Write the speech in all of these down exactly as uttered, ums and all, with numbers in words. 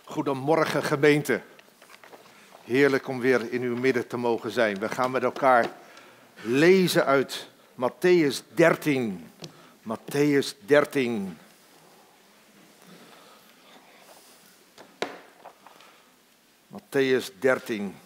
Goedemorgen gemeente. Heerlijk om weer in uw midden te mogen zijn. We gaan met elkaar lezen uit Mattheüs dertien. Mattheüs dertien. Mattheüs dertien.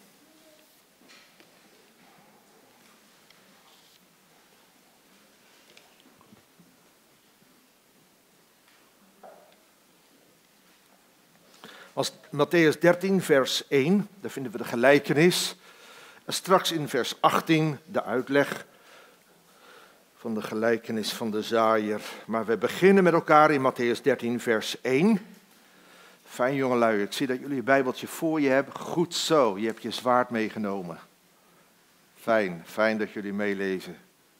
Als Mattheüs dertien, vers één, daar vinden we de gelijkenis. En straks in vers achttien de uitleg van de gelijkenis van de zaaier. Maar we beginnen met elkaar in Mattheüs dertien, vers één. Fijn jongelui, ik zie dat jullie je bijbeltje voor je hebben. Goed zo, je hebt je zwaard meegenomen. Fijn, fijn dat jullie meelezen.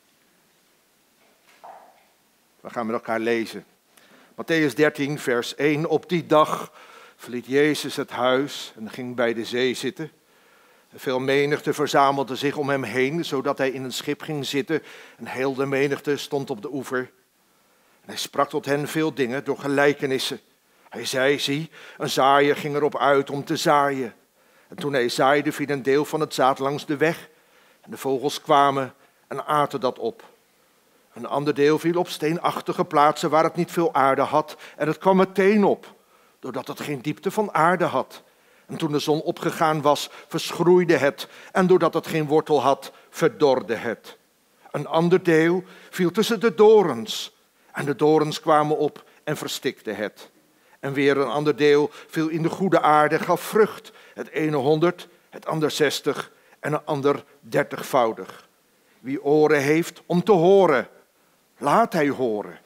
We gaan met elkaar lezen. Mattheüs dertien, vers één. Op die dag verliet Jezus het huis en ging bij de zee zitten. Veel menigte verzamelde zich om hem heen, zodat hij in een schip ging zitten. En heel de menigte stond op de oever. En hij sprak tot hen veel dingen door gelijkenissen. Hij zei, zie, een zaaier ging erop uit om te zaaien. En toen hij zaaide, viel een deel van het zaad langs de weg. En de vogels kwamen en aten dat op. Een ander deel viel op steenachtige plaatsen waar het niet veel aarde had. En het kwam meteen op, doordat het geen diepte van aarde had. En toen de zon opgegaan was, verschroeide het. En doordat het geen wortel had, verdorde het. Een ander deel viel tussen de dorens. En de dorens kwamen op en verstikten het. En weer een ander deel viel in de goede aarde, gaf vrucht. Het ene honderd, het ander zestig en een ander dertigvoudig. Wie oren heeft om te horen, laat hij horen.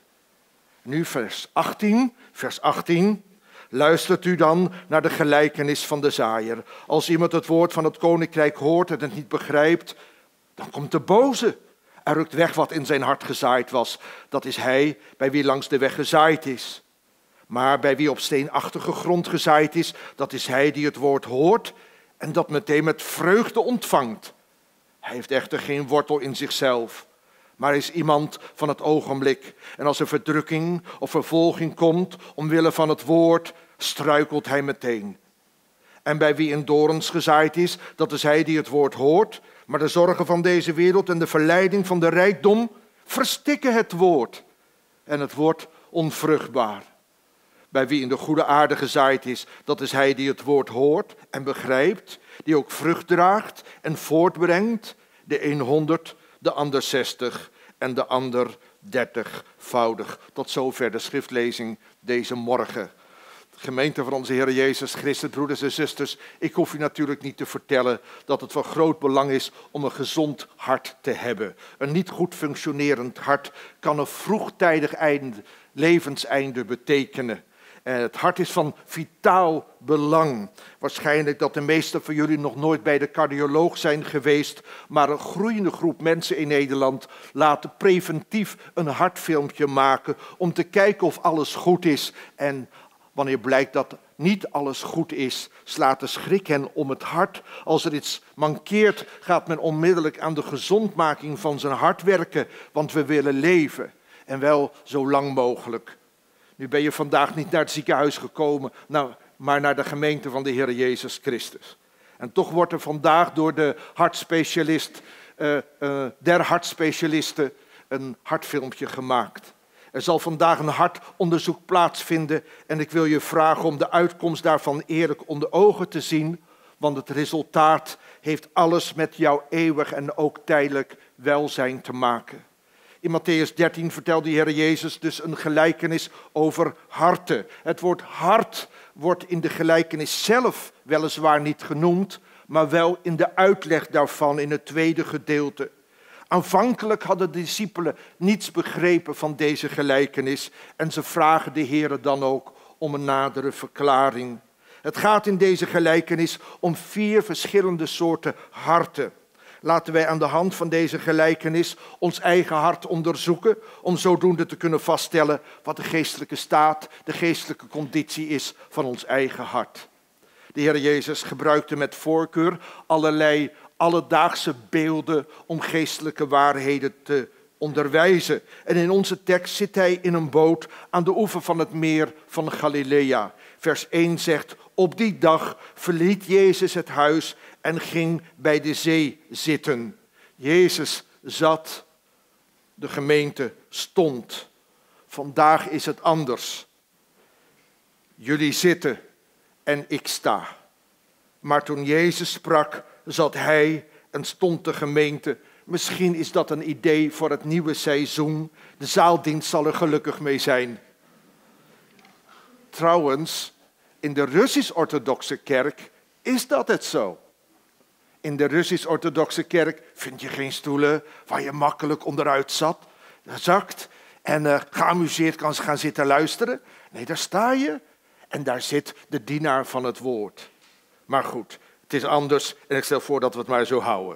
Nu vers achttien, vers achttien. Luistert u dan naar de gelijkenis van de zaaier. Als iemand het woord van het koninkrijk hoort en het niet begrijpt, dan komt de boze. Er rukt weg wat in zijn hart gezaaid was. Dat is hij bij wie langs de weg gezaaid is. Maar bij wie op steenachtige grond gezaaid is, dat is hij die het woord hoort en dat meteen met vreugde ontvangt. Hij heeft echter geen wortel in zichzelf, maar is iemand van het ogenblik. En als er verdrukking of vervolging komt omwille van het woord, struikelt hij meteen. En bij wie in dorens gezaaid is, dat is hij die het woord hoort, maar de zorgen van deze wereld en de verleiding van de rijkdom verstikken het woord. En het wordt onvruchtbaar. Bij wie in de goede aarde gezaaid is, dat is hij die het woord hoort en begrijpt, die ook vrucht draagt en voortbrengt, de een honderd, de ander zestig en de ander dertigvoudig. Tot zover de schriftlezing deze morgen. Gemeente van onze Heer Jezus Christus, broeders en zusters, ik hoef u natuurlijk niet te vertellen dat het van groot belang is om een gezond hart te hebben. Een niet goed functionerend hart kan een vroegtijdig einde, levenseinde betekenen. En het hart is van vitaal belang. Waarschijnlijk dat de meesten van jullie nog nooit bij de cardioloog zijn geweest, maar een groeiende groep mensen in Nederland laten preventief een hartfilmpje maken om te kijken of alles goed is. En wanneer blijkt dat niet alles goed is, slaat de schrik hen om het hart. Als er iets mankeert, gaat men onmiddellijk aan de gezondmaking van zijn hart werken, want we willen leven en wel zo lang mogelijk. Nu ben je vandaag niet naar het ziekenhuis gekomen, nou, maar naar de gemeente van de Heer Jezus Christus. En toch wordt er vandaag door de hartspecialist, uh, uh, der hartspecialisten een hartfilmpje gemaakt. Er zal vandaag een hartonderzoek plaatsvinden en ik wil je vragen om de uitkomst daarvan eerlijk onder ogen te zien, want het resultaat heeft alles met jouw eeuwig en ook tijdelijk welzijn te maken. In Mattheüs dertien vertelt de Heer Jezus dus een gelijkenis over harten. Het woord hart wordt in de gelijkenis zelf weliswaar niet genoemd, maar wel in de uitleg daarvan in het tweede gedeelte. Aanvankelijk hadden de discipelen niets begrepen van deze gelijkenis en ze vragen de Heer dan ook om een nadere verklaring. Het gaat in deze gelijkenis om vier verschillende soorten harten. Laten wij aan de hand van deze gelijkenis ons eigen hart onderzoeken, om zodoende te kunnen vaststellen wat de geestelijke staat, de geestelijke conditie is van ons eigen hart. De Heer Jezus gebruikte met voorkeur allerlei alledaagse beelden om geestelijke waarheden te onderwijzen. En in onze tekst zit hij in een boot aan de oever van het meer van Galilea. Vers één zegt, op die dag verliet Jezus het huis en ging bij de zee zitten. Jezus zat, de gemeente stond. Vandaag is het anders. Jullie zitten en ik sta. Maar toen Jezus sprak, zat hij en stond de gemeente. Misschien is dat een idee voor het nieuwe seizoen. De zaaldienst zal er gelukkig mee zijn. Trouwens, in de Russisch-orthodoxe kerk is dat het zo. In de Russisch-orthodoxe kerk vind je geen stoelen waar je makkelijk onderuit zat, zakt en uh, geamuseerd kan gaan zitten luisteren. Nee, daar sta je en daar zit de dienaar van het woord. Maar goed, het is anders en ik stel voor dat we het maar zo houden.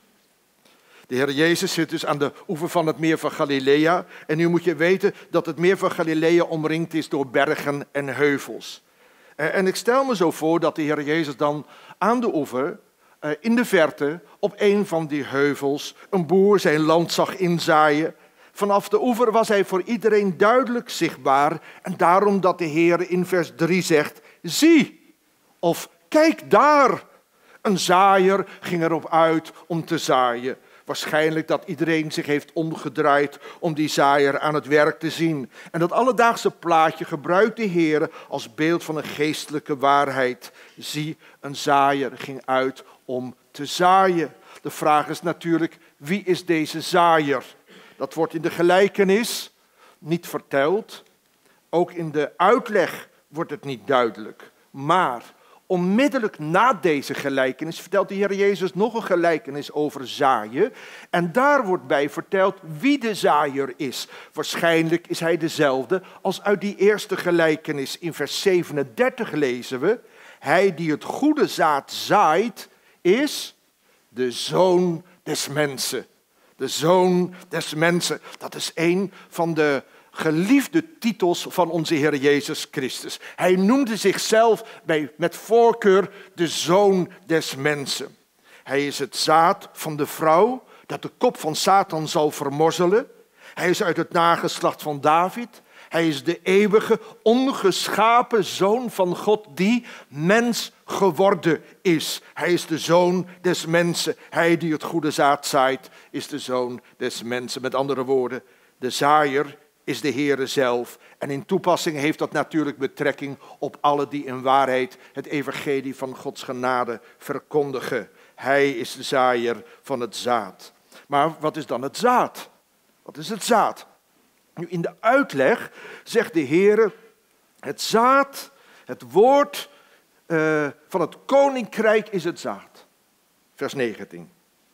De Heer Jezus zit dus aan de oever van het meer van Galilea. En nu moet je weten dat het meer van Galilea omringd is door bergen en heuvels. En ik stel me zo voor dat de Heer Jezus dan aan de oever, in de verte, op een van die heuvels, een boer zijn land zag inzaaien. Vanaf de oever was hij voor iedereen duidelijk zichtbaar. En daarom dat de Heer in vers drie zegt, zie, of kijk daar. Een zaaier ging erop uit om te zaaien. Waarschijnlijk dat iedereen zich heeft omgedraaid om die zaaier aan het werk te zien. En dat alledaagse plaatje gebruikt de Heer als beeld van een geestelijke waarheid. Zie, een zaaier ging uit om te zaaien. De vraag is natuurlijk, wie is deze zaaier? Dat wordt in de gelijkenis niet verteld. Ook in de uitleg wordt het niet duidelijk. Maar onmiddellijk na deze gelijkenis vertelt de Heer Jezus nog een gelijkenis over zaaien. En daar wordt bij verteld wie de zaaier is. Waarschijnlijk is hij dezelfde als uit die eerste gelijkenis. In vers zevenendertig lezen we, hij die het goede zaad zaait, is de zoon des mensen. De zoon des mensen. Dat is een van de geliefde titels van onze Heer Jezus Christus. Hij noemde zichzelf bij, met voorkeur de zoon des mensen. Hij is het zaad van de vrouw dat de kop van Satan zal vermorzelen. Hij is uit het nageslacht van David. Hij is de eeuwige, ongeschapen zoon van God die mens geworden is. Hij is de zoon des mensen. Hij die het goede zaad zaait, is de zoon des mensen. Met andere woorden, de zaaier is de Heere zelf. En in toepassing heeft dat natuurlijk betrekking op alle die in waarheid het evangelie van Gods genade verkondigen. Hij is de zaaier van het zaad. Maar wat is dan het zaad? Wat is het zaad? Nu, in de uitleg zegt de Heere, het zaad, het woord uh, van het koninkrijk is het zaad. Vers negentien.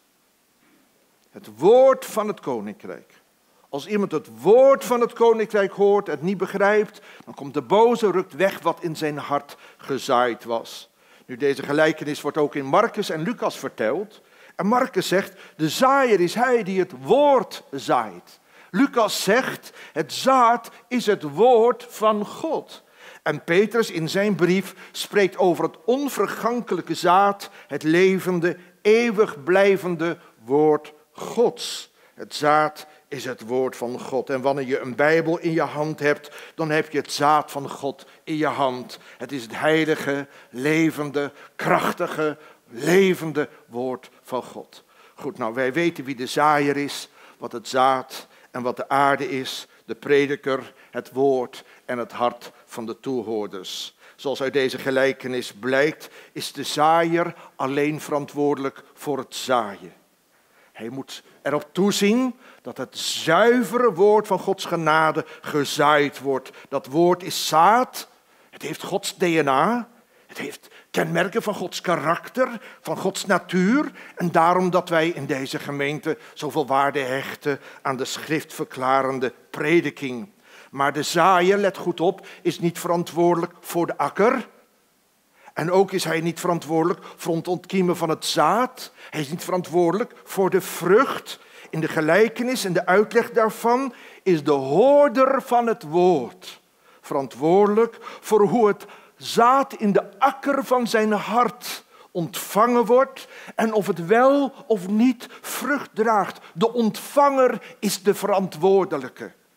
Het woord van het koninkrijk. Als iemand het woord van het koninkrijk hoort en het niet begrijpt, dan komt de boze, rukt weg wat in zijn hart gezaaid was. Nu, deze gelijkenis wordt ook in Marcus en Lucas verteld. En Marcus zegt, de zaaier is hij die het woord zaait. Lucas zegt, het zaad is het woord van God. En Petrus in zijn brief spreekt over het onvergankelijke zaad, het levende, eeuwig blijvende woord Gods. Het zaad is het woord van God. En wanneer je een Bijbel in je hand hebt, dan heb je het zaad van God in je hand. Het is het heilige, levende, krachtige, levende woord van God. Goed, nou wij weten wie de zaaier is, wat het zaad en wat de aarde is, de prediker, het woord en het hart van de toehoorders. Zoals uit deze gelijkenis blijkt, is de zaaier alleen verantwoordelijk voor het zaaien. Hij moet erop toezien dat het zuivere woord van Gods genade gezaaid wordt. Dat woord is zaad, het heeft Gods D N A, het heeft kenmerken van Gods karakter, van Gods natuur. En daarom dat wij in deze gemeente zoveel waarde hechten aan de schriftverklarende prediking. Maar de zaaier, let goed op, is niet verantwoordelijk voor de akker. En ook is hij niet verantwoordelijk voor het ontkiemen van het zaad. Hij is niet verantwoordelijk voor de vrucht. In de gelijkenis en de uitleg daarvan is de hoorder van het woord verantwoordelijk voor hoe het zaad in de akker van zijn hart ontvangen wordt en of het wel of niet vrucht draagt. De ontvanger is de verantwoordelijke.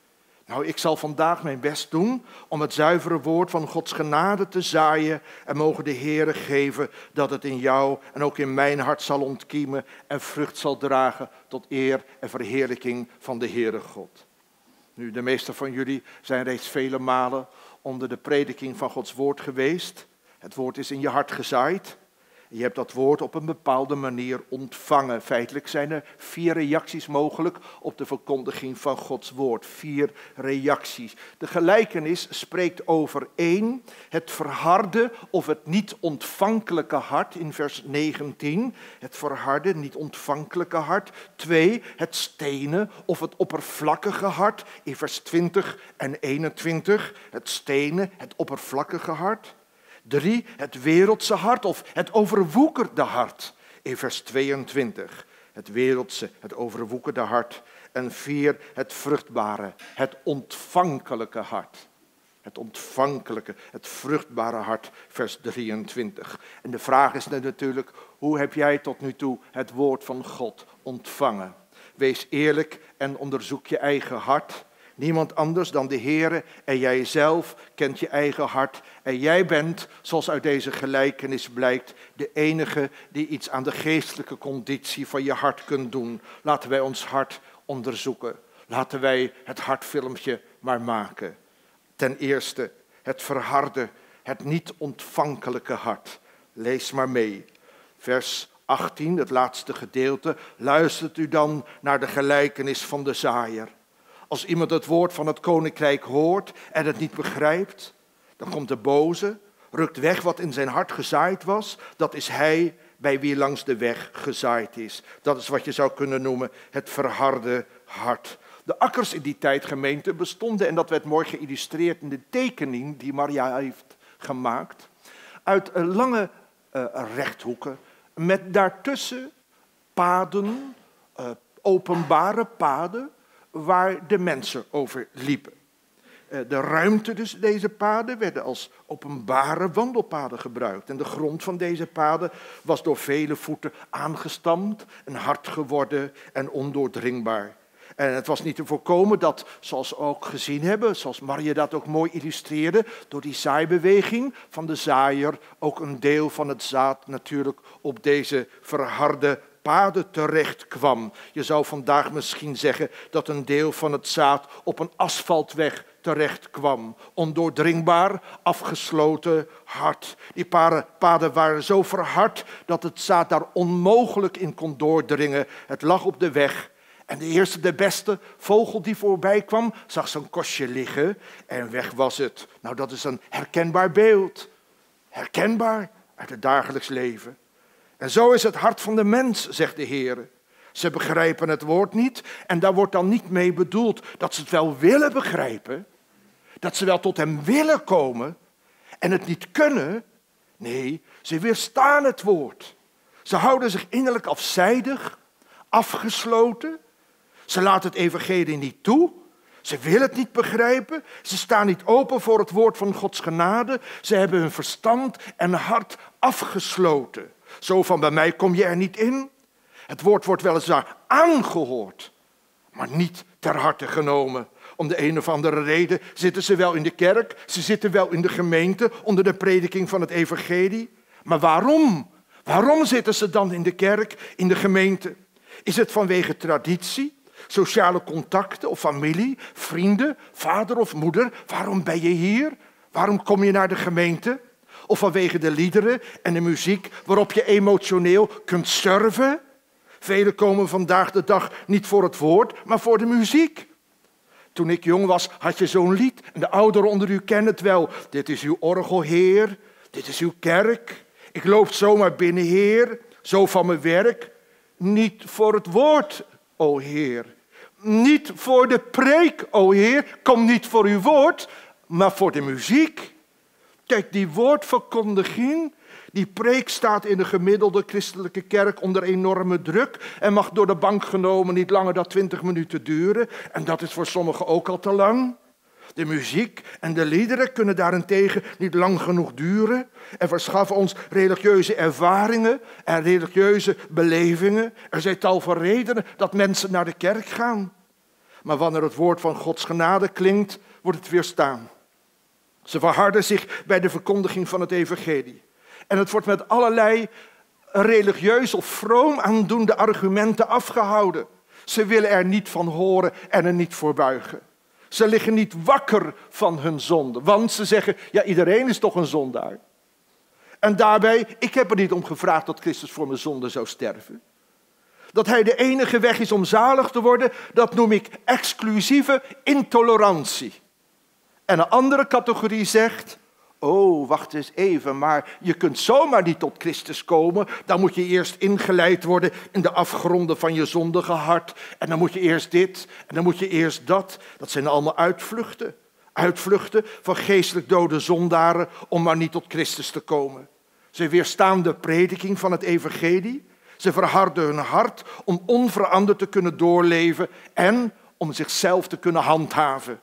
Nou, ik zal vandaag mijn best doen om het zuivere woord van Gods genade te zaaien en mogen de Heere geven dat het in jou en ook in mijn hart zal ontkiemen en vrucht zal dragen tot eer en verheerlijking van de Heere God. Nu, de meesten van jullie zijn reeds vele malen onder de prediking van Gods woord geweest. Het woord is in je hart gezaaid. Je hebt dat woord op een bepaalde manier ontvangen. Feitelijk zijn er vier reacties mogelijk op de verkondiging van Gods woord. Vier reacties. De gelijkenis spreekt over één, het verharde of het niet ontvankelijke hart in vers negentien. Het verharde, niet ontvankelijke hart. Twee, het stenen of het oppervlakkige hart in vers twintig en eenentwintig. Het stenen, het oppervlakkige hart. Drie, het wereldse hart of het overwoekerde hart in vers tweeëntwintig. Het wereldse, het overwoekerde hart. En vier, het vruchtbare, het ontvankelijke hart. Het ontvankelijke, het vruchtbare hart, vers drieëntwintig. En de vraag is natuurlijk, hoe heb jij tot nu toe het woord van God ontvangen? Wees eerlijk en onderzoek je eigen hart. Niemand anders dan de Heere en jijzelf kent je eigen hart. En jij bent, zoals uit deze gelijkenis blijkt, de enige die iets aan de geestelijke conditie van je hart kunt doen. Laten wij ons hart onderzoeken. Laten wij het hartfilmpje maar maken. Ten eerste, het verharde, het niet ontvankelijke hart. Lees maar mee. Vers achttien, het laatste gedeelte. Luistert u dan naar de gelijkenis van de zaaier. Als iemand het woord van het koninkrijk hoort en het niet begrijpt, dan komt de boze, rukt weg wat in zijn hart gezaaid was. Dat is hij bij wie langs de weg gezaaid is. Dat is wat je zou kunnen noemen het verharde hart. De akkers in die tijd, gemeente, bestonden, en dat werd mooi geïllustreerd in de tekening die Maria heeft gemaakt, uit lange uh, rechthoeken met daartussen paden, uh, openbare paden, waar de mensen over liepen. De ruimte tussen deze paden werden als openbare wandelpaden gebruikt. En de grond van deze paden was door vele voeten aangestampt en hard geworden en ondoordringbaar. En het was niet te voorkomen dat, zoals we ook gezien hebben, zoals Maria dat ook mooi illustreerde, door die zaaibeweging van de zaaier ook een deel van het zaad natuurlijk op deze verharde paden terecht kwam. Je zou vandaag misschien zeggen dat een deel van het zaad op een asfaltweg terecht kwam. Ondoordringbaar, afgesloten, hard. Die paden waren zo verhard dat het zaad daar onmogelijk in kon doordringen. Het lag op de weg. En de eerste, de beste vogel die voorbij kwam, zag zijn kostje liggen en weg was het. Nou, dat is een herkenbaar beeld. Herkenbaar uit het dagelijks leven. En zo is het hart van de mens, zegt de Heer. Ze begrijpen het woord niet en daar wordt dan niet mee bedoeld dat ze het wel willen begrijpen. Dat ze wel tot hem willen komen en het niet kunnen. Nee, ze weerstaan het woord. Ze houden zich innerlijk afzijdig, afgesloten. Ze laten het evangelie niet toe. Ze willen het niet begrijpen. Ze staan niet open voor het woord van Gods genade. Ze hebben hun verstand en hart afgesloten. Zo van, bij mij kom je er niet in. Het woord wordt weliswaar aangehoord, maar niet ter harte genomen. Om de een of andere reden zitten ze wel in de kerk, ze zitten wel in de gemeente onder de prediking van het evangelie. Maar waarom? Waarom zitten ze dan in de kerk, in de gemeente? Is het vanwege traditie, sociale contacten of familie, vrienden, vader of moeder? Waarom ben je hier? Waarom kom je naar de gemeente? Of vanwege de liederen en de muziek waarop je emotioneel kunt surfen? Velen komen vandaag de dag niet voor het woord, maar voor de muziek. Toen ik jong was, had je zo'n lied. En de ouderen onder u kennen het wel. Dit is uw orgel, Heer. Dit is uw kerk. Ik loop zomaar binnen, Heer. Zo van mijn werk. Niet voor het woord, o Heer. Niet voor de preek, o Heer. Kom niet voor uw woord, maar voor de muziek. Kijk, die woordverkondiging, die preek staat in de gemiddelde christelijke kerk onder enorme druk en mag door de bank genomen niet langer dan twintig minuten duren. En dat is voor sommigen ook al te lang. De muziek en de liederen kunnen daarentegen niet lang genoeg duren en verschaffen ons religieuze ervaringen en religieuze belevingen. Er zijn tal van redenen dat mensen naar de kerk gaan. Maar wanneer het woord van Gods genade klinkt, wordt het weerstaan. Ze verharden zich bij de verkondiging van het evangelie. En het wordt met allerlei religieus of vroom aandoende argumenten afgehouden. Ze willen er niet van horen en er niet voor buigen. Ze liggen niet wakker van hun zonde. Want ze zeggen, ja, iedereen is toch een zondaar. En daarbij, ik heb er niet om gevraagd dat Christus voor mijn zonde zou sterven. Dat hij de enige weg is om zalig te worden, dat noem ik exclusieve intolerantie. En een andere categorie zegt, oh, wacht eens even, maar je kunt zomaar niet tot Christus komen. Dan moet je eerst ingeleid worden in de afgronden van je zondige hart. En dan moet je eerst dit, en dan moet je eerst dat. Dat zijn allemaal uitvluchten. Uitvluchten van geestelijk dode zondaren om maar niet tot Christus te komen. Ze weerstaan de prediking van het evangelie. Ze verharden hun hart om onveranderd te kunnen doorleven en om zichzelf te kunnen handhaven.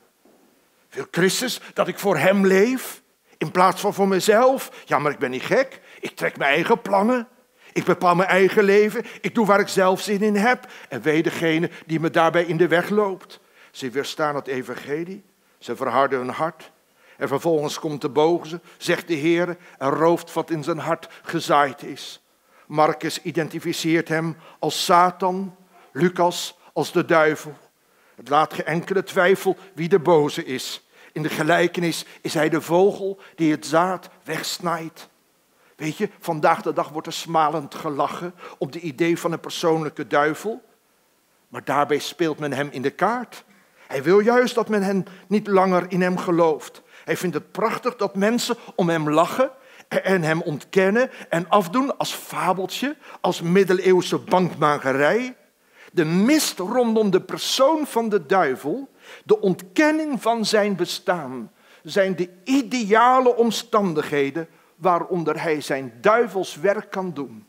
Wil Christus dat ik voor hem leef in plaats van voor mezelf? Ja, maar ik ben niet gek. Ik trek mijn eigen plannen. Ik bepaal mijn eigen leven. Ik doe waar ik zelf zin in heb. En wee degene die me daarbij in de weg loopt. Ze weerstaan het evangelie. Ze verharden hun hart. En vervolgens komt de boze, zegt de Heer, en rooft wat in zijn hart gezaaid is. Marcus identificeert hem als Satan, Lucas als de duivel. Het laat geen enkele twijfel wie de boze is. In de gelijkenis is hij de vogel die het zaad wegsnijdt. Weet je, vandaag de dag wordt er smalend gelachen op de idee van een persoonlijke duivel. Maar daarbij speelt men hem in de kaart. Hij wil juist dat men hen niet langer in hem gelooft. Hij vindt het prachtig dat mensen om hem lachen en hem ontkennen en afdoen als fabeltje, als middeleeuwse bankmakerij. De mist rondom de persoon van de duivel, de ontkenning van zijn bestaan, zijn de ideale omstandigheden waaronder hij zijn duivels werk kan doen.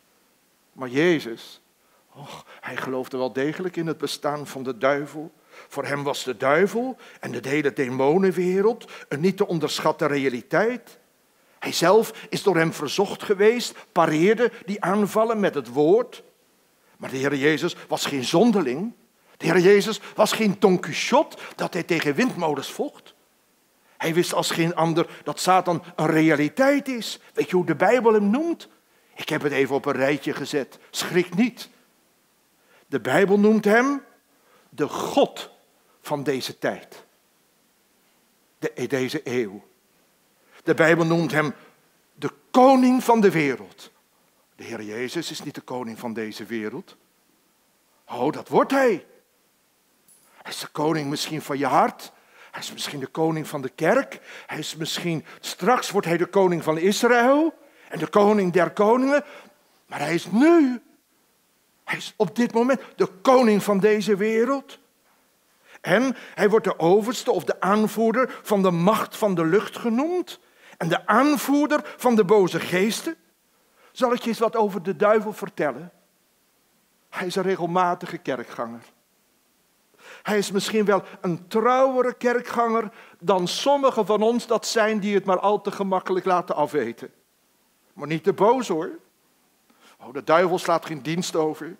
Maar Jezus, och, hij geloofde wel degelijk in het bestaan van de duivel. Voor hem was de duivel en de hele demonenwereld een niet te onderschatten realiteit. Hij zelf is door hem verzocht geweest, pareerde die aanvallen met het woord. Maar de Heer Jezus was geen zonderling. De Heer Jezus was geen Don Quixote dat hij tegen windmolens vocht. Hij wist als geen ander dat Satan een realiteit is. Weet je hoe de Bijbel hem noemt? Ik heb het even op een rijtje gezet. Schrik niet. De Bijbel noemt hem de God van deze tijd. De, deze eeuw. De Bijbel noemt hem de koning van de wereld. De Heer Jezus is niet de koning van deze wereld. Oh, dat wordt hij. Hij is de koning misschien van je hart. Hij is misschien de koning van de kerk. Hij is misschien, straks wordt hij de koning van Israël. En de koning der koningen. Maar hij is nu, hij is op dit moment de koning van deze wereld. En hij wordt de overste of de aanvoerder van de macht van de lucht genoemd. En de aanvoerder van de boze geesten. Zal ik je eens wat over de duivel vertellen? Hij is een regelmatige kerkganger. Hij is misschien wel een trouwere kerkganger dan sommigen van ons dat zijn die het maar al te gemakkelijk laten afweten. Maar niet te boos hoor. Oh, de duivel slaat geen dienst over.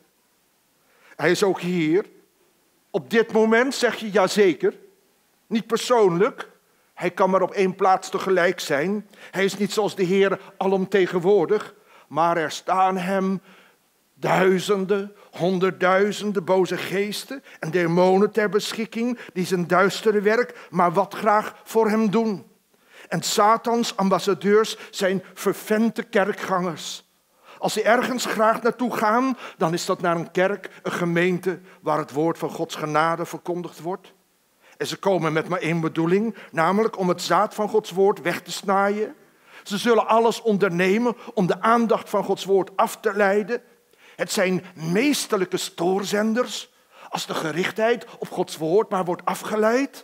Hij is ook hier. Op dit moment zeg je ja zeker. Niet persoonlijk. Hij kan maar op één plaats tegelijk zijn. Hij is niet zoals de Heer alomtegenwoordig. Maar er staan hem duizenden, honderdduizenden boze geesten en demonen ter beschikking die zijn duistere werk maar wat graag voor hem doen. En Satans ambassadeurs zijn vervente kerkgangers. Als ze ergens graag naartoe gaan, dan is dat naar een kerk, een gemeente waar het woord van Gods genade verkondigd wordt. En ze komen met maar één bedoeling, namelijk om het zaad van Gods woord weg te snijden. Ze zullen alles ondernemen om de aandacht van Gods woord af te leiden. Het zijn meesterlijke stoorzenders, als de gerichtheid op Gods woord maar wordt afgeleid.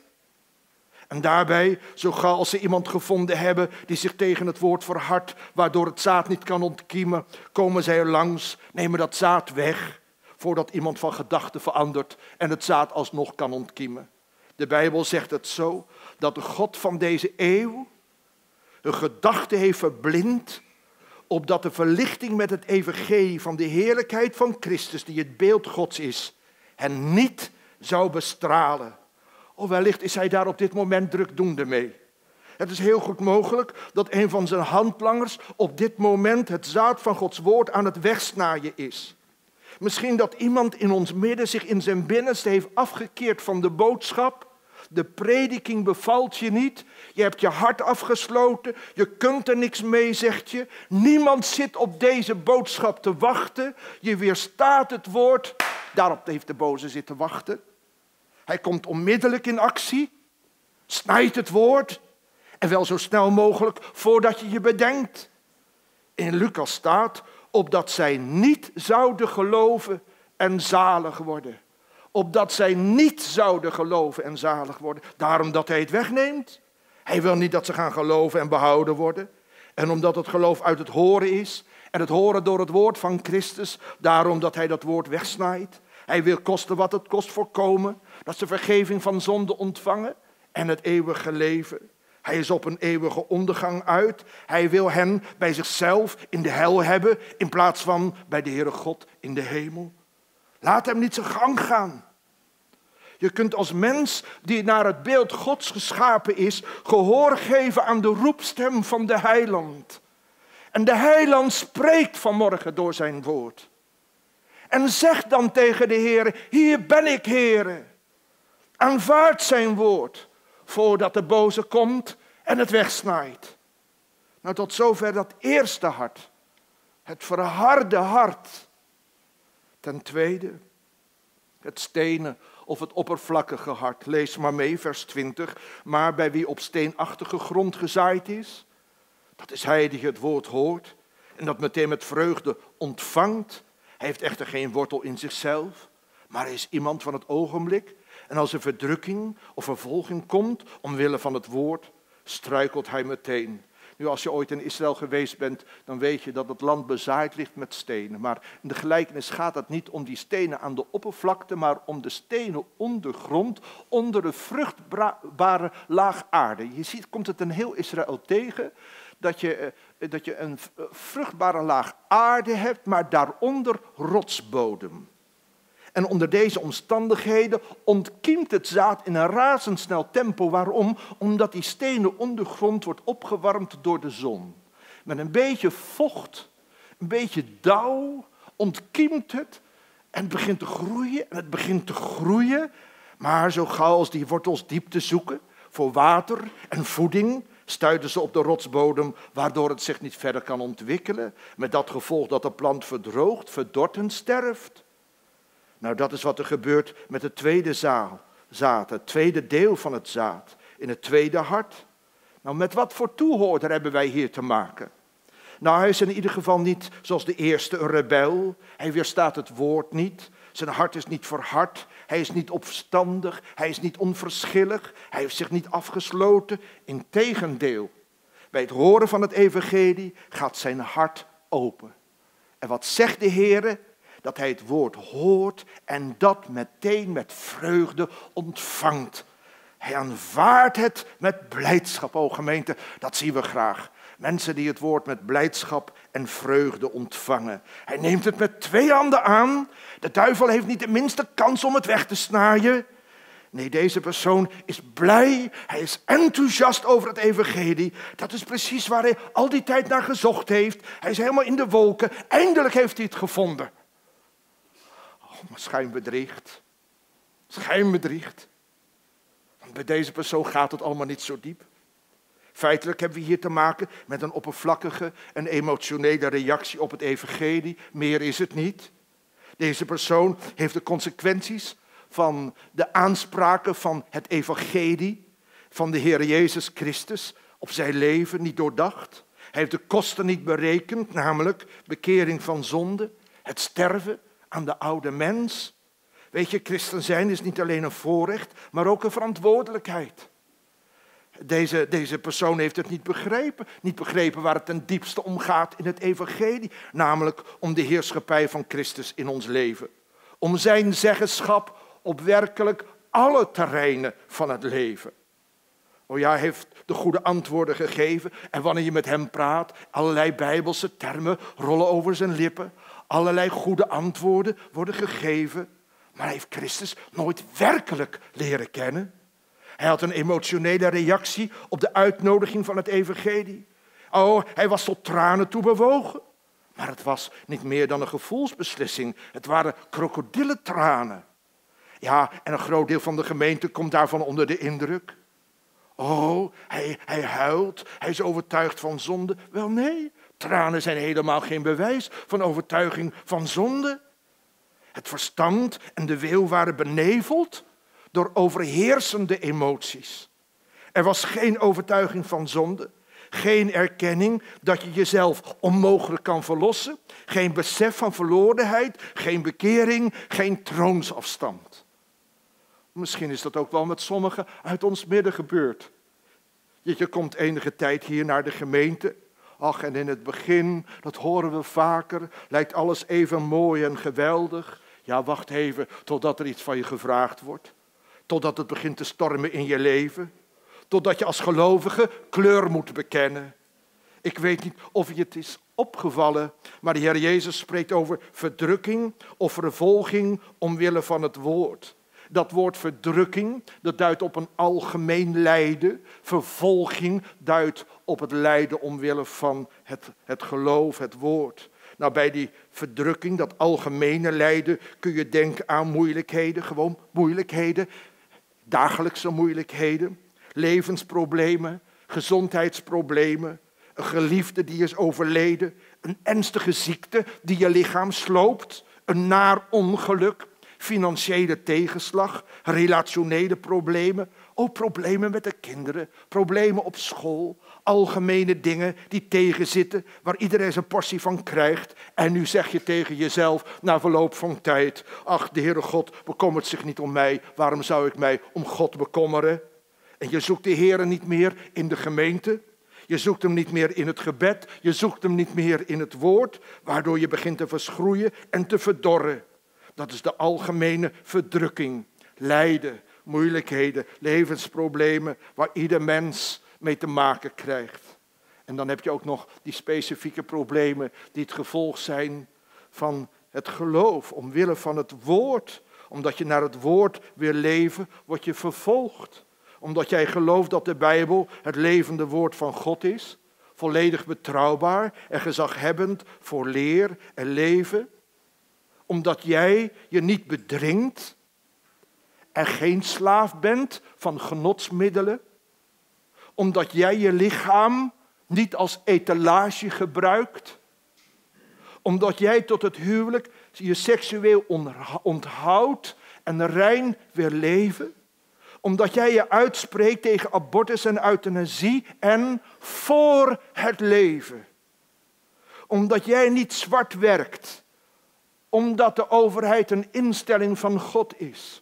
En daarbij, zo gauw als ze iemand gevonden hebben die zich tegen het woord verhardt, waardoor het zaad niet kan ontkiemen, komen zij er langs, nemen dat zaad weg, voordat iemand van gedachten verandert en het zaad alsnog kan ontkiemen. De Bijbel zegt het zo, dat de God van deze eeuw een gedachte heeft verblind, opdat de verlichting met het evangelie van de heerlijkheid van Christus, die het beeld Gods is, hen niet zou bestralen. Of wellicht is hij daar op dit moment drukdoende mee. Het is heel goed mogelijk dat een van zijn handlangers op dit moment het zaad van Gods woord aan het wegsnaaien is. Misschien dat iemand in ons midden zich in zijn binnenste heeft afgekeerd van de boodschap. De prediking bevalt je niet. Je hebt je hart afgesloten. Je kunt er niks mee, zegt je. Niemand zit op deze boodschap te wachten. Je weerstaat het woord. Daarop heeft de boze zitten wachten. Hij komt onmiddellijk in actie. Snijdt het woord. En wel zo snel mogelijk voordat je je bedenkt. In Lucas staat, opdat zij niet zouden geloven en zalig worden. Opdat zij niet zouden geloven en zalig worden. Daarom dat hij het wegneemt. Hij wil niet dat ze gaan geloven en behouden worden. En omdat het geloof uit het horen is. En het horen door het woord van Christus. Daarom dat hij dat woord wegsnijdt. Hij wil kosten wat het kost voorkomen. Dat ze vergeving van zonde ontvangen. En het eeuwige leven. Hij is op een eeuwige ondergang uit. Hij wil hen bij zichzelf in de hel hebben. In plaats van bij de Heere God in de hemel. Laat hem niet zijn gang gaan. Je kunt als mens die naar het beeld Gods geschapen is, gehoor geven aan de roepstem van de Heiland. En de Heiland spreekt vanmorgen door zijn woord. En zegt dan tegen de Heere, hier ben ik, Heere. Aanvaard zijn woord, voordat de boze komt en het wegsnijdt. Nou, tot zover dat eerste hart. Het verharde hart. Ten tweede, het stenen of het oppervlakkige hart. Lees maar mee, vers twintig. Maar bij wie op steenachtige grond gezaaid is, dat is hij die het woord hoort en dat meteen met vreugde ontvangt. Hij heeft echter geen wortel in zichzelf, maar hij is iemand van het ogenblik. En als er verdrukking of vervolging komt omwille van het woord, struikelt hij meteen. Nu, als je ooit in Israël geweest bent, dan weet je dat het land bezaaid ligt met stenen. Maar in de gelijkenis gaat het niet om die stenen aan de oppervlakte, maar om de stenen ondergrond, onder de vruchtbare laag aarde. Je ziet, komt het in heel Israël tegen, dat je, dat je een vruchtbare laag aarde hebt, maar daaronder rotsbodem. En onder deze omstandigheden ontkiemt het zaad in een razendsnel tempo. Waarom? Omdat die stenen ondergrond wordt opgewarmd door de zon. Met een beetje vocht, een beetje dauw, ontkiemt het en het begint te groeien. En het begint te groeien, maar zo gauw als die wortels diepte zoeken voor water en voeding, stuiten ze op de rotsbodem, waardoor het zich niet verder kan ontwikkelen. Met dat gevolg dat de plant verdroogt, verdort en sterft. Nou, dat is wat er gebeurt met het tweede zaad, het tweede deel van het zaad, in het tweede hart. Nou, met wat voor toehoorder hebben wij hier te maken? Nou, hij is in ieder geval niet zoals de eerste een rebel. Hij weerstaat het woord niet. Zijn hart is niet verhard. Hij is niet opstandig. Hij is niet onverschillig. Hij heeft zich niet afgesloten. Integendeel, bij het horen van het evangelie gaat zijn hart open. En wat zegt de Heere? Dat hij het woord hoort en dat meteen met vreugde ontvangt. Hij aanvaardt het met blijdschap, o gemeente, dat zien we graag. Mensen die het woord met blijdschap en vreugde ontvangen. Hij neemt het met twee handen aan. De duivel heeft niet de minste kans om het weg te snaaien. Nee, deze persoon is blij, hij is enthousiast over het evangelie. Dat is precies waar hij al die tijd naar gezocht heeft. Hij is helemaal in de wolken, eindelijk heeft hij het gevonden. Oh, maar schijnbedriegt. Schijnbedriegt. Want bij deze persoon gaat het allemaal niet zo diep. Feitelijk hebben we hier te maken met een oppervlakkige en emotionele reactie op het evangelie. Meer is het niet. Deze persoon heeft de consequenties van de aanspraken van het evangelie van de Heer Jezus Christus op zijn leven niet doordacht. Hij heeft de kosten niet berekend, namelijk bekering van zonde, het sterven aan de oude mens. Weet je, christen zijn is niet alleen een voorrecht, maar ook een verantwoordelijkheid. Deze, deze persoon heeft het niet begrepen. Niet begrepen waar het ten diepste om gaat in het evangelie. Namelijk om de heerschappij van Christus in ons leven. Om zijn zeggenschap op werkelijk alle terreinen van het leven. Oh ja, hij heeft de goede antwoorden gegeven. En wanneer je met hem praat, allerlei bijbelse termen rollen over zijn lippen. Allerlei goede antwoorden worden gegeven. Maar hij heeft Christus nooit werkelijk leren kennen. Hij had een emotionele reactie op de uitnodiging van het evangelie. Oh, hij was tot tranen toe bewogen. Maar het was niet meer dan een gevoelsbeslissing. Het waren krokodillentranen. Ja, en een groot deel van de gemeente komt daarvan onder de indruk. Oh, hij, hij huilt, hij is overtuigd van zonde. Wel nee, tranen zijn helemaal geen bewijs van overtuiging van zonde. Het verstand en de wil waren beneveld door overheersende emoties. Er was geen overtuiging van zonde. Geen erkenning dat je jezelf onmogelijk kan verlossen. Geen besef van verlorenheid. Geen bekering. Geen troonsafstand. Misschien is dat ook wel met sommigen uit ons midden gebeurd. Je komt enige tijd hier naar de gemeente. Ach, en in het begin, dat horen we vaker, lijkt alles even mooi en geweldig. Ja, wacht even totdat er iets van je gevraagd wordt. Totdat het begint te stormen in je leven. Totdat je als gelovige kleur moet bekennen. Ik weet niet of je het is opgevallen, maar de Heer Jezus spreekt over verdrukking of vervolging omwille van het woord. Dat woord verdrukking, dat duidt op een algemeen lijden. Vervolging duidt op het lijden omwille van het, het geloof, het woord. Nou, bij die verdrukking, dat algemene lijden, kun je denken aan moeilijkheden. Gewoon moeilijkheden, dagelijkse moeilijkheden. Levensproblemen, gezondheidsproblemen. Een geliefde die is overleden. Een ernstige ziekte die je lichaam sloopt. Een naar ongeluk. Financiële tegenslag, relationele problemen, ook problemen met de kinderen, problemen op school, algemene dingen die tegenzitten, waar iedereen zijn portie van krijgt. En nu zeg je tegen jezelf, na verloop van tijd, ach, de Heere God bekommert zich niet om mij, waarom zou ik mij om God bekommeren? En je zoekt de Heere niet meer in de gemeente, je zoekt hem niet meer in het gebed, je zoekt hem niet meer in het woord, waardoor je begint te verschroeien en te verdorren. Dat is de algemene verdrukking, lijden, moeilijkheden, levensproblemen waar ieder mens mee te maken krijgt. En dan heb je ook nog die specifieke problemen die het gevolg zijn van het geloof, omwille van het woord. Omdat je naar het woord wil leven, word je vervolgd. Omdat jij gelooft dat de Bijbel het levende woord van God is, volledig betrouwbaar en gezaghebbend voor leer en leven. Omdat jij je niet bedringt en geen slaaf bent van genotsmiddelen. Omdat jij je lichaam niet als etalage gebruikt. Omdat jij tot het huwelijk je seksueel onthoudt en rein wil leven. Omdat jij je uitspreekt tegen abortus en euthanasie en voor het leven. Omdat jij niet zwart werkt. Omdat de overheid een instelling van God is.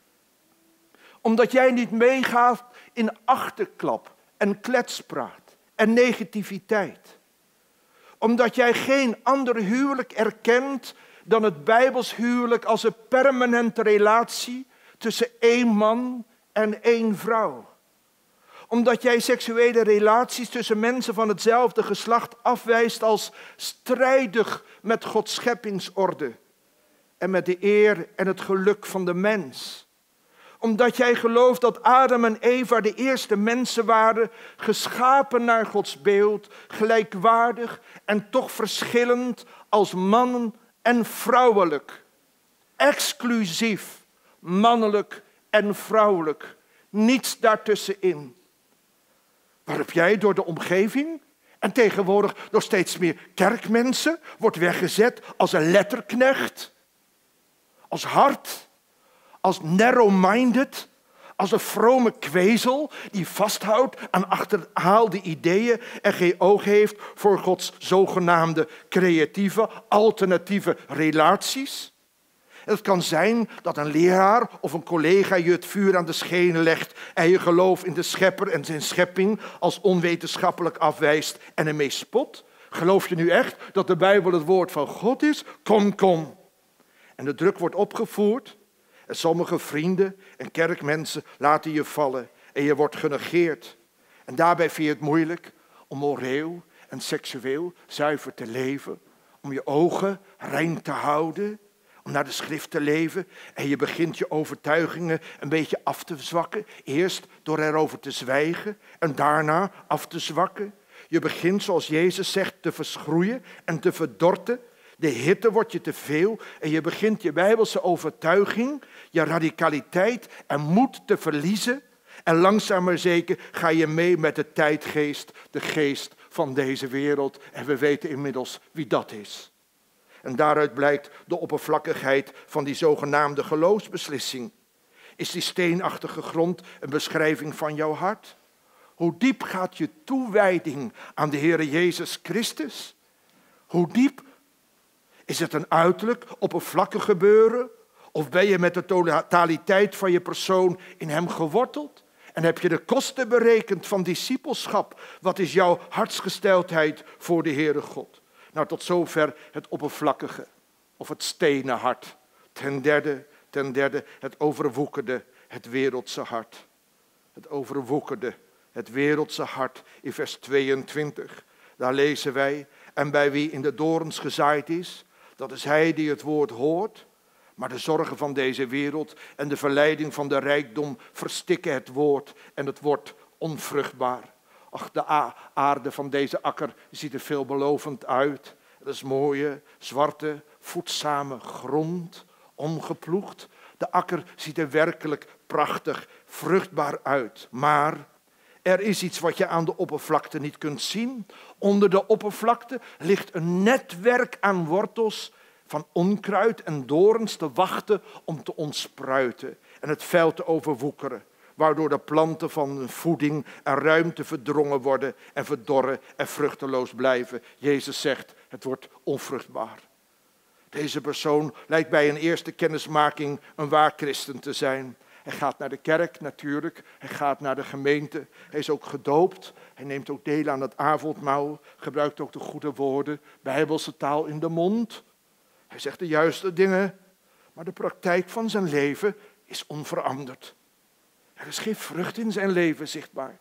Omdat jij niet meegaat in achterklap en kletspraat en negativiteit. Omdat jij geen ander huwelijk erkent dan het Bijbels huwelijk als een permanente relatie tussen één man en één vrouw. Omdat jij seksuele relaties tussen mensen van hetzelfde geslacht afwijst als strijdig met Gods scheppingsorde. En met de eer en het geluk van de mens. Omdat jij gelooft dat Adam en Eva de eerste mensen waren, geschapen naar Gods beeld, gelijkwaardig en toch verschillend als man en vrouwelijk. Exclusief, mannelijk en vrouwelijk. Niets daartussenin. Waarop jij door de omgeving en tegenwoordig door steeds meer kerkmensen wordt weggezet als een letterknecht. Als hard, als narrow-minded, als een vrome kwezel die vasthoudt aan achterhaalde ideeën en geen oog heeft voor Gods zogenaamde creatieve, alternatieve relaties. Het kan zijn dat een leraar of een collega je het vuur aan de schenen legt en je geloof in de schepper en zijn schepping als onwetenschappelijk afwijst en ermee spot. Geloof je nu echt dat de Bijbel het woord van God is? Kom, kom. En de druk wordt opgevoerd en sommige vrienden en kerkmensen laten je vallen en je wordt genegeerd. En daarbij vind je het moeilijk om moreel en seksueel zuiver te leven, om je ogen rein te houden, om naar de schrift te leven. En je begint je overtuigingen een beetje af te zwakken. Eerst door erover te zwijgen en daarna af te zwakken. Je begint, zoals Jezus zegt, te verschroeien en te verdorten. De hitte wordt je te veel en je begint je bijbelse overtuiging, je radicaliteit en moed te verliezen. En langzaam maar zeker ga je mee met de tijdgeest, de geest van deze wereld. En we weten inmiddels wie dat is. En daaruit blijkt de oppervlakkigheid van die zogenaamde geloofsbeslissing. Is die steenachtige grond een beschrijving van jouw hart? Hoe diep gaat je toewijding aan de Heere Jezus Christus? Hoe diep? Is het een uiterlijk, oppervlakkig gebeuren? Of ben je met de totaliteit van je persoon in hem geworteld? En heb je de kosten berekend van discipelschap? Wat is jouw hartsgesteldheid voor de Heere God? Nou, tot zover het oppervlakkige of het stenen hart. Ten derde, ten derde het overwoekerde, het wereldse hart. Het overwoekerde, het wereldse hart in vers tweeëntwintig. Daar lezen wij, en bij wie in de dorens gezaaid is, dat is hij die het woord hoort. Maar de zorgen van deze wereld en de verleiding van de rijkdom verstikken het woord en het wordt onvruchtbaar. Ach, de aarde van deze akker ziet er veelbelovend uit. Het is mooie, zwarte, voedzame grond, omgeploegd. De akker ziet er werkelijk prachtig, vruchtbaar uit. Maar er is iets wat je aan de oppervlakte niet kunt zien. Onder de oppervlakte ligt een netwerk aan wortels van onkruid en dorens te wachten om te ontspruiten en het veld te overwoekeren, waardoor de planten van voeding en ruimte verdrongen worden en verdorren en vruchteloos blijven. Jezus zegt, het wordt onvruchtbaar. Deze persoon lijkt bij een eerste kennismaking een waar christen te zijn. Hij gaat naar de kerk natuurlijk, hij gaat naar de gemeente, hij is ook gedoopt, hij neemt ook deel aan het avondmaal, gebruikt ook de goede woorden, bijbelse taal in de mond. Hij zegt de juiste dingen, maar de praktijk van zijn leven is onveranderd. Er is geen vrucht in zijn leven zichtbaar.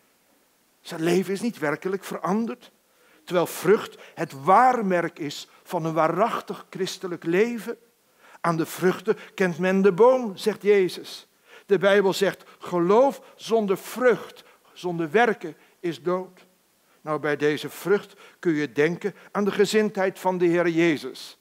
Zijn leven is niet werkelijk veranderd. Terwijl vrucht het waarmerk is van een waarachtig christelijk leven. Aan de vruchten kent men de boom, zegt Jezus. De Bijbel zegt, geloof zonder vrucht, zonder werken is dood. Nou, bij deze vrucht kun je denken aan de gezindheid van de Heer Jezus.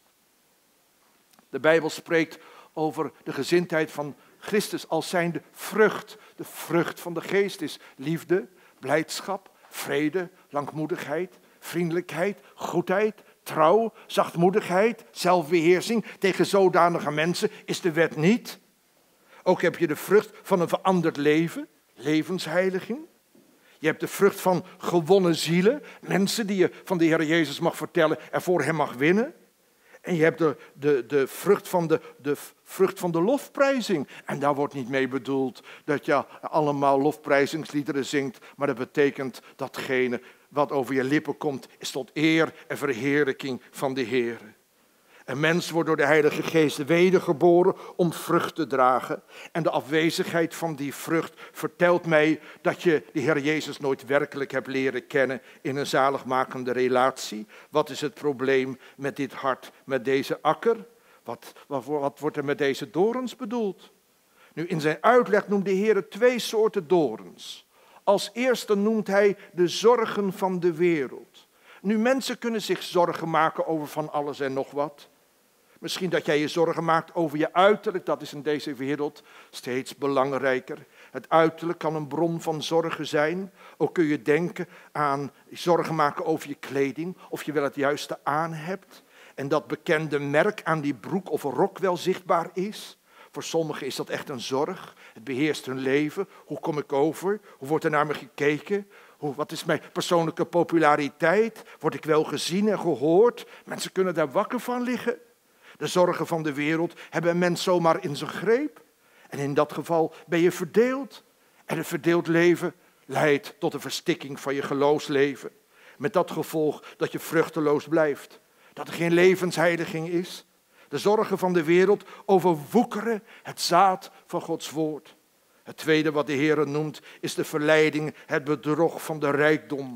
De Bijbel spreekt over de gezindheid van Christus als zijnde vrucht. De vrucht van de geest is liefde, blijdschap, vrede, langmoedigheid, vriendelijkheid, goedheid, trouw, zachtmoedigheid, zelfbeheersing. Tegen zodanige mensen is de wet niet. Ook heb je de vrucht van een veranderd leven, levensheiliging. Je hebt de vrucht van gewonnen zielen, mensen die je van de Heer Jezus mag vertellen en voor hem mag winnen. En je hebt de, de, de, vrucht van de, de vrucht van de lofprijzing. En daar wordt niet mee bedoeld dat je allemaal lofprijzingsliederen zingt. Maar dat betekent datgene wat over je lippen komt, is tot eer en verheerlijking van de Heer. Een mens wordt door de Heilige Geest wedergeboren om vrucht te dragen. En de afwezigheid van die vrucht vertelt mij dat je de Heer Jezus nooit werkelijk hebt leren kennen in een zaligmakende relatie. Wat is het probleem met dit hart, met deze akker? Wat, wat, wat wordt er met deze dorens bedoeld? Nu, in zijn uitleg noemt de Heer twee soorten dorens. Als eerste noemt hij de zorgen van de wereld. Nu, mensen kunnen zich zorgen maken over van alles en nog wat. Misschien dat jij je zorgen maakt over je uiterlijk, dat is in deze wereld steeds belangrijker. Het uiterlijk kan een bron van zorgen zijn. Ook kun je denken aan zorgen maken over je kleding, of je wel het juiste aan hebt. En dat bekende merk aan die broek of rok wel zichtbaar is. Voor sommigen is dat echt een zorg. Het beheerst hun leven. Hoe kom ik over? Hoe wordt er naar me gekeken? Hoe, wat is mijn persoonlijke populariteit? Word ik wel gezien en gehoord? Mensen kunnen daar wakker van liggen. De zorgen van de wereld hebben een mens zomaar in zijn greep. En in dat geval ben je verdeeld. En een verdeeld leven leidt tot een verstikking van je geloofsleven. Met dat gevolg dat je vruchteloos blijft. Dat er geen levensheiliging is. De zorgen van de wereld overwoekeren het zaad van Gods woord. Het tweede wat de Heer noemt is de verleiding, het bedrog van de rijkdom.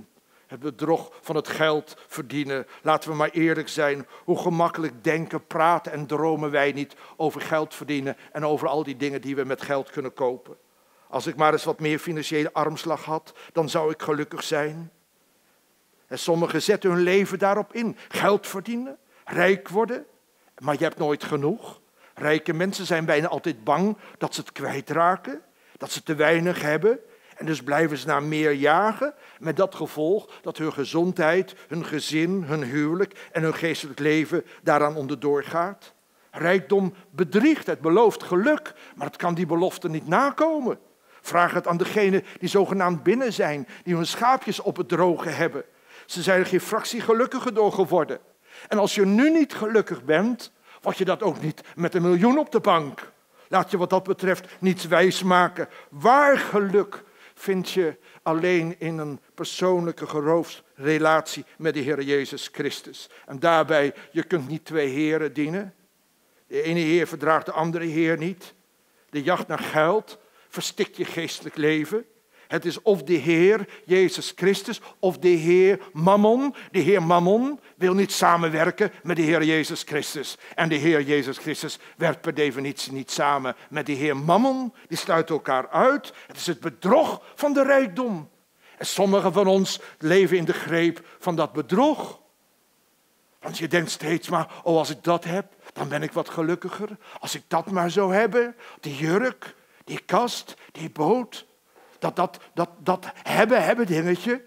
Het bedrog van het geld verdienen. Laten we maar eerlijk zijn. Hoe gemakkelijk denken, praten en dromen wij niet over geld verdienen en over al die dingen die we met geld kunnen kopen. Als ik maar eens wat meer financiële armslag had, dan zou ik gelukkig zijn. En sommigen zetten hun leven daarop in. Geld verdienen, rijk worden, maar je hebt nooit genoeg. Rijke mensen zijn bijna altijd bang dat ze het kwijtraken, dat ze te weinig hebben. En dus blijven ze naar meer jagen, met dat gevolg dat hun gezondheid, hun gezin, hun huwelijk en hun geestelijk leven daaraan onderdoor gaat. Rijkdom bedriegt, het belooft geluk, maar het kan die belofte niet nakomen. Vraag het aan degenen die zogenaamd binnen zijn, die hun schaapjes op het droge hebben. Ze zijn er geen fractie gelukkiger door geworden. En als je nu niet gelukkig bent, word je dat ook niet met een miljoen op de bank. Laat je wat dat betreft niets wijsmaken. Waar geluk vind je alleen in een persoonlijke geloofsrelatie met de Heer Jezus Christus. En daarbij, je kunt niet twee heren dienen. De ene heer verdraagt de andere heer niet. De jacht naar geld verstikt je geestelijk leven. Het is of de Heer Jezus Christus of de Heer Mammon. De Heer Mammon wil niet samenwerken met de Heer Jezus Christus. En de Heer Jezus Christus werkt per definitie niet samen met de Heer Mammon. Die sluiten elkaar uit. Het is het bedrog van de rijkdom. En sommigen van ons leven in de greep van dat bedrog. Want je denkt steeds maar, oh als ik dat heb, dan ben ik wat gelukkiger. Als ik dat maar zou hebben, die jurk, die kast, die boot. Dat, dat, dat, dat hebben, hebben dingetje.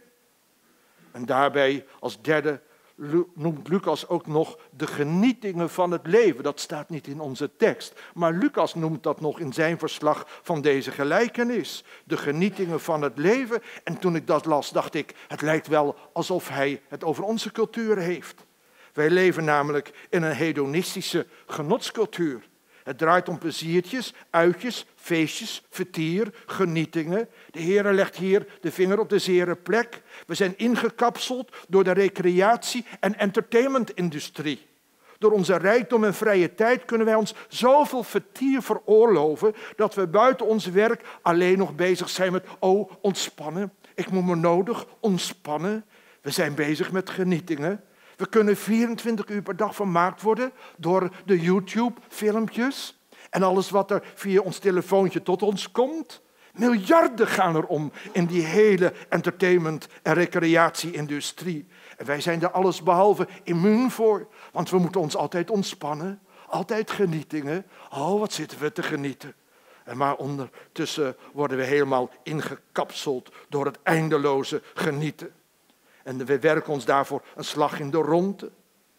En daarbij als derde noemt Lucas ook nog de genietingen van het leven. Dat staat niet in onze tekst. Maar Lucas noemt dat nog in zijn verslag van deze gelijkenis. De genietingen van het leven. En toen ik dat las, dacht ik, het lijkt wel alsof hij het over onze cultuur heeft. Wij leven namelijk in een hedonistische genotscultuur. Het draait om pleziertjes, uitjes, feestjes, vertier, genietingen. De Heer legt hier de vinger op de zere plek. We zijn ingekapseld door de recreatie- en entertainmentindustrie. Door onze rijkdom en vrije tijd kunnen wij ons zoveel vertier veroorloven dat we buiten ons werk alleen nog bezig zijn met, oh, ontspannen. Ik moet me nodig ontspannen. We zijn bezig met genietingen. We kunnen vierentwintig uur per dag vermaakt worden door de YouTube-filmpjes en alles wat er via ons telefoontje tot ons komt. Miljarden gaan er om in die hele entertainment- en recreatie-industrie. En wij zijn er allesbehalve immuun voor, want we moeten ons altijd ontspannen, altijd genietingen. Oh, wat zitten we te genieten. En maar ondertussen worden we helemaal ingekapseld door het eindeloze genieten. En we werken ons daarvoor een slag in de ronde.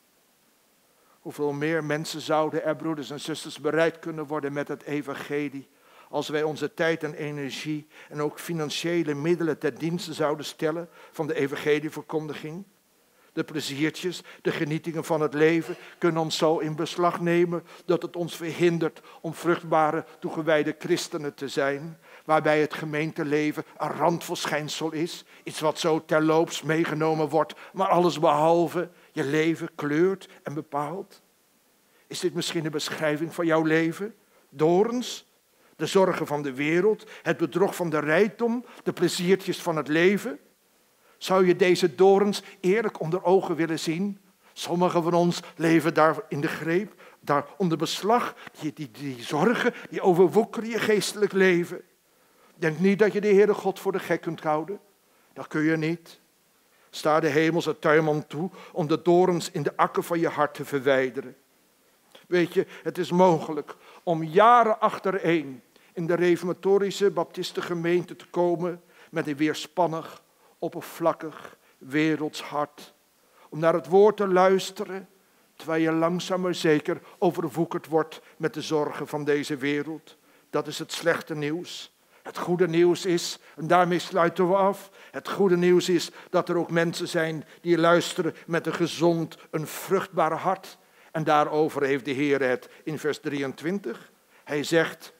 Hoeveel meer mensen zouden er, broeders en zusters, bereid kunnen worden met het evangelie, als wij onze tijd en energie en ook financiële middelen ter dienste zouden stellen van de evangelieverkondiging. De pleziertjes, de genietingen van het leven kunnen ons zo in beslag nemen dat het ons verhindert om vruchtbare, toegewijde christenen te zijn, waarbij het gemeenteleven een randverschijnsel is, iets wat zo terloops meegenomen wordt, maar alles behalve je leven kleurt en bepaalt. Is dit misschien een beschrijving van jouw leven? Dorens, de zorgen van de wereld, het bedrog van de rijkdom, de pleziertjes van het leven. Zou je deze dorens eerlijk onder ogen willen zien? Sommigen van ons leven daar in de greep, daar onder beslag. Die, die, die zorgen, die overwoekeren je geestelijk leven. Denk niet dat je de Heere God voor de gek kunt houden. Dat kun je niet. Sta de hemelse tuinman toe om de dorens in de akker van je hart te verwijderen. Weet je, het is mogelijk om jaren achtereen in de reformatorische baptistengemeente te komen met een weerspannig, oppervlakkig, werelds hart. Om naar het woord te luisteren, terwijl je langzaam maar zeker overwoekerd wordt met de zorgen van deze wereld. Dat is het slechte nieuws. Het goede nieuws is, en daarmee sluiten we af, het goede nieuws is dat er ook mensen zijn die luisteren met een gezond, een vruchtbaar hart. En daarover heeft de Heer het in vers drieëntwintig. Hij zegt,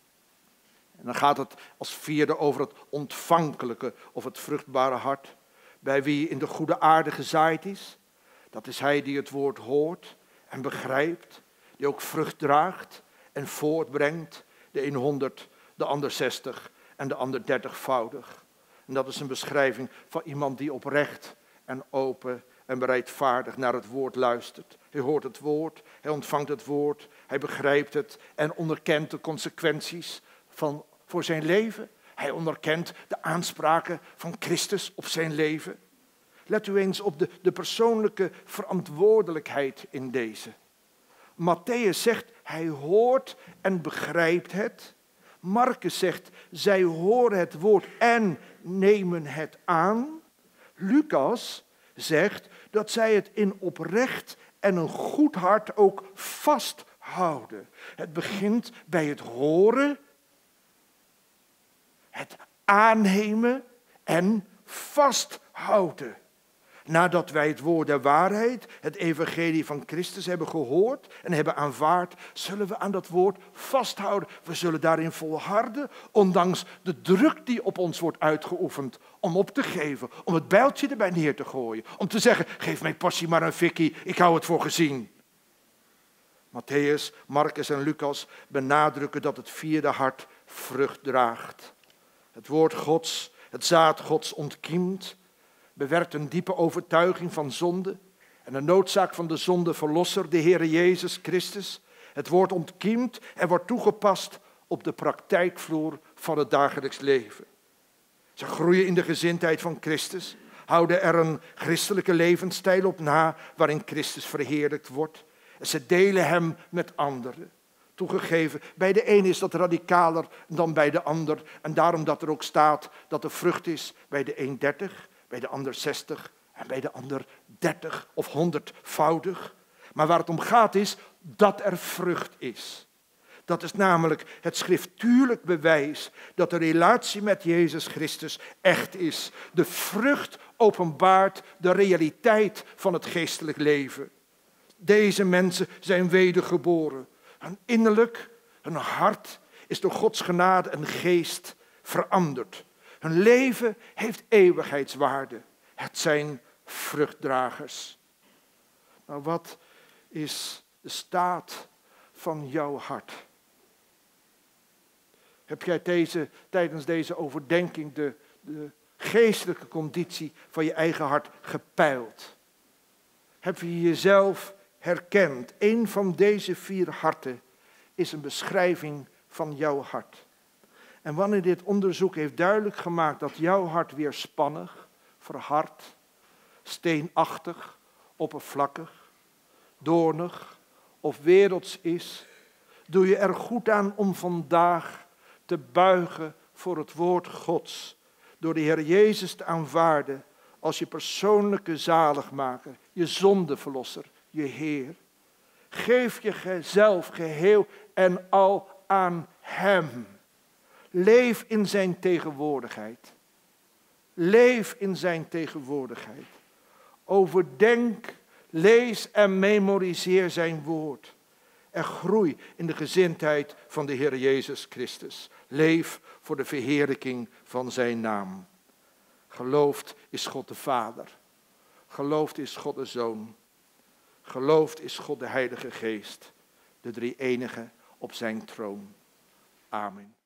en dan gaat het als vierde over het ontvankelijke of het vruchtbare hart. Bij wie in de goede aarde gezaaid is, dat is hij die het woord hoort en begrijpt, die ook vrucht draagt en voortbrengt, de een honderd, de ander zestig en de ander dertigvoudig. En dat is een beschrijving van iemand die oprecht en open en bereidvaardig naar het woord luistert. Hij hoort het woord, hij ontvangt het woord, hij begrijpt het en onderkent de consequenties van, voor zijn leven. Hij onderkent de aanspraken van Christus op zijn leven. Let u eens op de, de persoonlijke verantwoordelijkheid in deze. Matthäus zegt, hij hoort en begrijpt het. Marcus zegt, zij horen het woord en nemen het aan. Lucas zegt dat zij het in oprecht en een goed hart ook vasthouden. Het begint bij het horen, het aannemen en vasthouden. Nadat wij het woord der waarheid, het evangelie van Christus hebben gehoord en hebben aanvaard, zullen we aan dat woord vasthouden. We zullen daarin volharden, ondanks de druk die op ons wordt uitgeoefend, om op te geven, om het bijltje erbij neer te gooien. Om te zeggen, geef mij passie maar een fikkie, ik hou het voor gezien. Matthäus, Marcus en Lucas benadrukken dat het vierde hart vrucht draagt. Het woord Gods, het zaad Gods ontkiemt, bewerkt een diepe overtuiging van zonde en de noodzaak van de zondeverlosser, de Heere Jezus Christus. Het woord ontkiemt en wordt toegepast op de praktijkvloer van het dagelijks leven. Ze groeien in de gezindheid van Christus, houden er een christelijke levensstijl op na waarin Christus verheerlijkt wordt. En ze delen hem met anderen. Toegegeven, bij de een is dat radicaler dan bij de ander. En daarom dat er ook staat dat er vrucht is bij de een dertig, bij de ander zestig en bij de ander dertig of honderdvoudig. Maar waar het om gaat is dat er vrucht is. Dat is namelijk het schriftuurlijk bewijs dat de relatie met Jezus Christus echt is. De vrucht openbaart de realiteit van het geestelijk leven. Deze mensen zijn wedergeboren. Hun innerlijk, hun hart is door Gods genade en geest veranderd. Hun leven heeft eeuwigheidswaarde. Het zijn vruchtdragers. Maar wat is de staat van jouw hart? Heb jij deze, tijdens deze overdenking de, de geestelijke conditie van je eigen hart gepeild? Heb je jezelf herkend? Eén van deze vier harten is een beschrijving van jouw hart. En wanneer dit onderzoek heeft duidelijk gemaakt dat jouw hart weerspannig, verhard, steenachtig, oppervlakkig, doornig of werelds is, doe je er goed aan om vandaag te buigen voor het woord Gods, door de Heer Jezus te aanvaarden als je persoonlijke zaligmaker, je zondeverlosser, je Heer. Geef jezelf geheel en al aan Hem. Leef in zijn tegenwoordigheid. Leef in zijn tegenwoordigheid. Overdenk, lees en memoriseer zijn woord. En groei in de gezindheid van de Heer Jezus Christus. Leef voor de verheerlijking van zijn naam. Geloofd is God de Vader. Geloofd is God de Zoon. Geloofd is God de Heilige Geest. De drie enige op zijn troon. Amen.